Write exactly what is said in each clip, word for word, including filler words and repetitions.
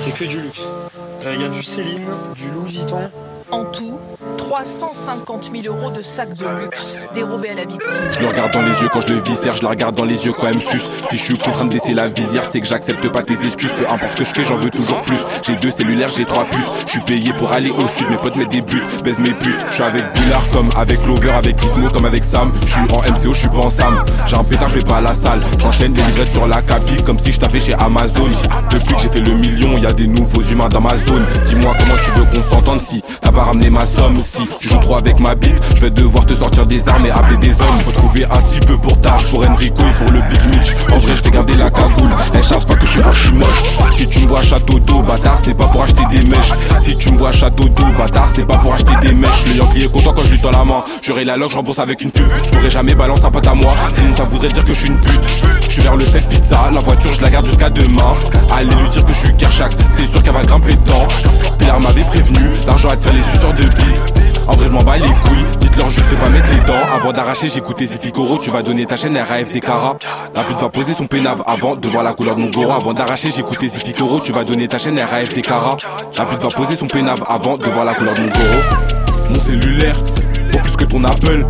C'est que du luxe. Il y a du Céline, du Louis Vuitton. En tout, trois cent cinquante mille euros de sacs de luxe dérobés à la victime. Je le regarde dans les yeux quand je le viscère, je la regarde dans les yeux quand elle me suce. Si je suis en train de baisser la visière, c'est que j'accepte pas tes excuses. Peu importe ce que je fais, j'en veux toujours plus. J'ai deux cellulaires, j'ai trois puces. Je suis payé pour aller au sud, mes potes mettent des buts, baise mes putes. Je suis avec Billard comme avec Clover, avec Gizmo comme avec Sam. Je suis en M C O, je suis pas en Sam. J'ai un pétard, je vais pas à la salle. J'enchaîne les livrettes sur la capi comme si je t'avais chez Amazon. Depuis que j'ai fait le million, y a des nouveaux humains dans ma zone. Dis-moi comment tu veux qu'on s'entende si t'as pas ramené ma somme. Si tu joues trop avec ma bite, je vais devoir te sortir des armes et appeler des hommes. Faut trouver un petit peu pour tâche, pour Enrico et pour le Big Mitch. En vrai je vais garder la cagoule, elles savent pas que je suis archi moche. Si tu me vois château d'eau, bâtard, c'est pas pour acheter des mèches. Si tu me vois château d'eau, bâtard, c'est pas pour acheter des mèches. Le Yankee est content quand je lui tends la main. J'aurai la loge, je rembourse avec une pub. Je pourrais jamais balancer un pote à moi, sinon ça voudrait dire que je suis une pute. Je suis vers le sept pizza, la voiture je la garde jusqu'à demain. Allez lui dire que je suis Kershak, c'est sûr qu'elle va grimper dedans. Pilar m'avait prévenu, l'argent attire les suceurs de bite. En vrai je m'en bats les couilles, dites-leur juste de pas mettre les dents. Avant d'arracher j'écoutais Zifikoro, tu vas donner ta chaîne R A F des Cara. La pute va poser son pénave avant de voir la couleur de mon goro. Avant d'arracher j'écoutais Zifikoro, tu vas donner ta chaîne R A F des Cara. La pute va poser son pénave avant de voir la couleur de mon goro. Mon cellulaire, vaut plus que ton Apple.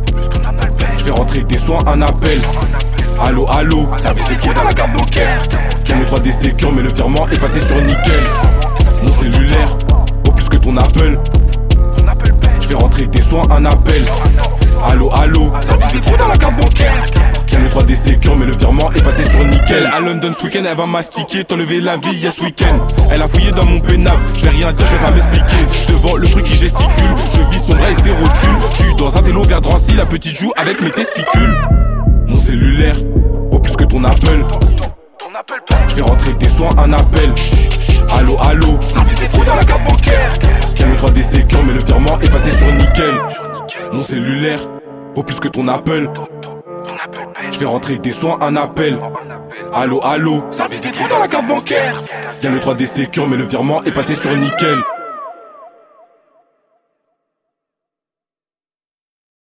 Je vais rentrer des soins, un appel. Allo, allo, service des fraudes à la carte bancaire. Gagne trois D Sécure mais le virement est passé sur nickel. Mon cellulaire, vaut plus que ton Apple. Je vais rentrer des soins, un appel. Allo, allo, service des fraudes à la carte bancaire. Gagne trois D Sécure mais le virement est passé sur nickel. À London ce week-end elle va mastiquer, t'enlever la vie y'a ce week-end. Elle a fouillé dans mon pénave, je vais rien dire, je vais pas m'expliquer. Devant le truc qui gesticule, je vis son bras et ses rotules. Je suis dans un télo vers Drancy, la petite joue avec mes testicules. Mon cellulaire, vaut plus que ton Apple. Je vais rentrer des soins, un appel. Allo, allo, service des fraudes à la carte bancaire. Gagne trois D Sécure mais le virement est passé sur nickel. Mon cellulaire, vaut plus que ton Apple. Je vais rentrer des soins, un appel. Allo, allo, service des fraudes à la carte bancaire. Gagne trois D Sécure mais le virement est passé sur nickel.